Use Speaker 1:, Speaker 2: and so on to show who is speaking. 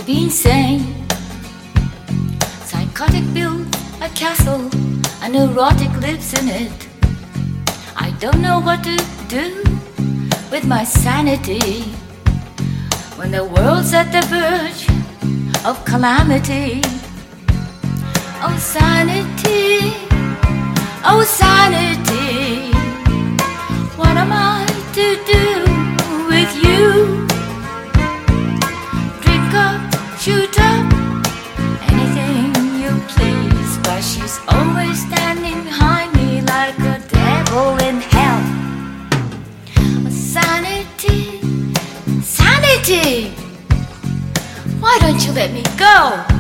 Speaker 1: to be insane. Psychotic built a castle, a neurotic lives in it. I don't know what to do with my sanity when the world's at the verge of calamity. Oh sanity, oh sanity, what am I to do with you? Drink up, shoot up, anything you please, but she's always standing behind me like a devil in hell. Oh, sanity, sanity, why don't you let me go?